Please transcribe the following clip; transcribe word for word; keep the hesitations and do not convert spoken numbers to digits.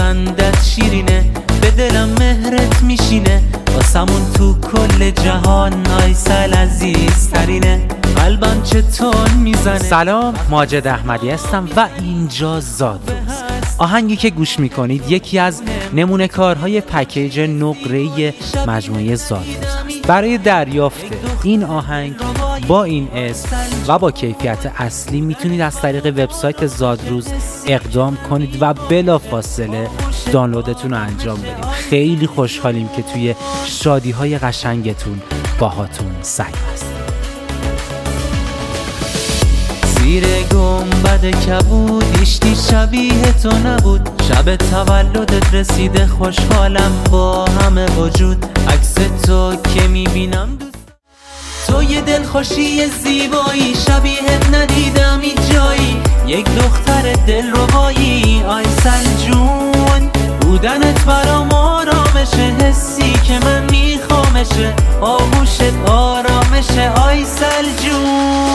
خندت شیرینه، به دلم مهرت میشینه، واسمون تو کل جهان آیسل عزیزترینه، قلبم چطور میزنه. سلام، ماجد احمدی هستم و اینجا زادروز. آهنگی که گوش میکنید یکی از نمونه کارهای پکیج نقره‌ای مجموعه زادروز است. برای دریافت این آهنگ با این اسم و با کیفیت اصلی میتونید از طریق وبسایت زادروز اقدام کنید و بلافاصله دانلودتون رو انجام بدید. خیلی خوشحالیم که توی شادی‌های قشنگتون باهاتون سعی هستیم. زیر گنبد کبود هیچی شبیه تو نبود، شب تولدت رسیده خوشحالم با همه وجود، عکس تو که میبینم دوست تو یه دلخوشی زیبایی، شبیهت ندیدم هیچ جایی، یک دختر دلربایی آیسل جون، بودنت برام آرامشه، حسی که من میخوامشه، آغوشت آرامشه آیسل جون.